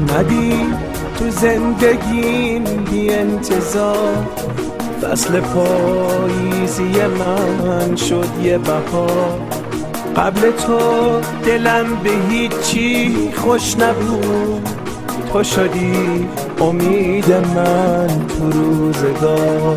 اومدی تو زندگیم بی انتظار، فصل پاییزی من شد یه بهار. قبل تو دلم به هیچی خوش نبود، تو شدی امید من تو روزگار.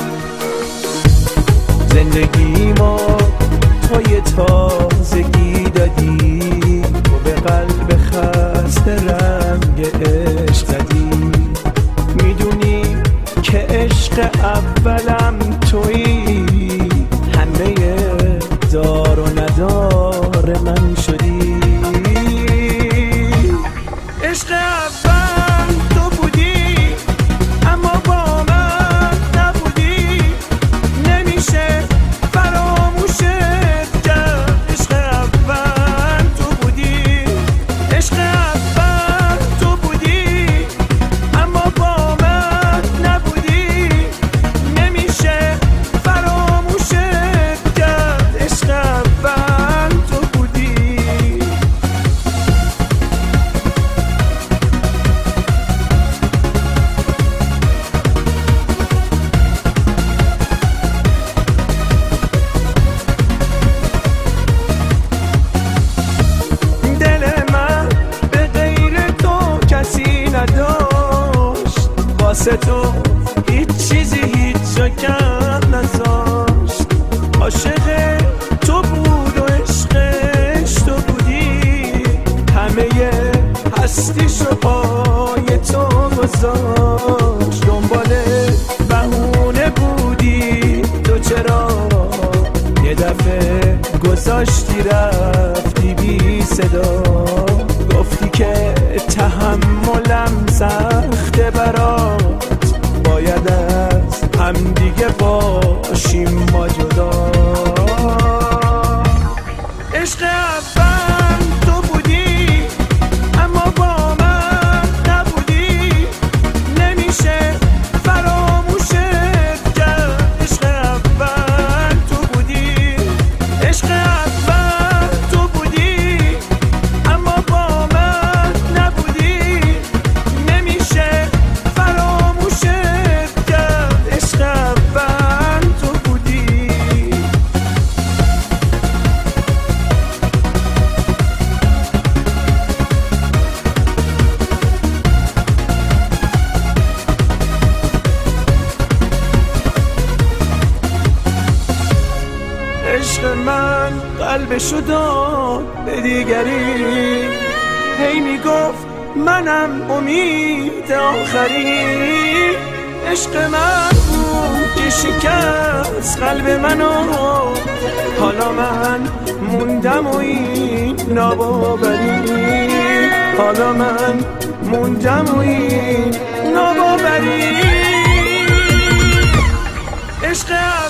زندگی ما تو یه تازگی دادی، تو به قلب خسته رنگ عشق زدی. میدونی که عشق اولم تویی، همه دار و ندار من شدی. عشق اول تو بودی اما با من نبودی، نمیشه فراموشت کرد. عشق اول تو بودی، عشق اول تو بودی اما با من نبودی، نمیشه فراموشت کرد. عشق اول تو بودی. واسه تو هیچ چیزی هیچ جا کم نذاشت. عاشق تو بود و عشقش تو بودی، همه هستیشو پای تو گذاشت. دنبال بهونه بودی تو، چرا یه دفعه گذاشتی رفتی بی صدا؟ گفتی که تحملم سخته برات، باید از هم دیگه باشیم ما جدا. عشق اول تو بودی اما با من نبودی، نمیشه فراموشت کرد. عشق اول تو بودی، عشق اول تو بودی اما با من نبودی، نمیشه فراموشت کرد. عشق اول تو بودی. عشق من قلبشو داد به دیگری، هی میگفت منم امید آخری. عشق من بود که شکست قلب منو، حالا من موندم و این ناباوری. حالا من موندم و این ناباوری. عشق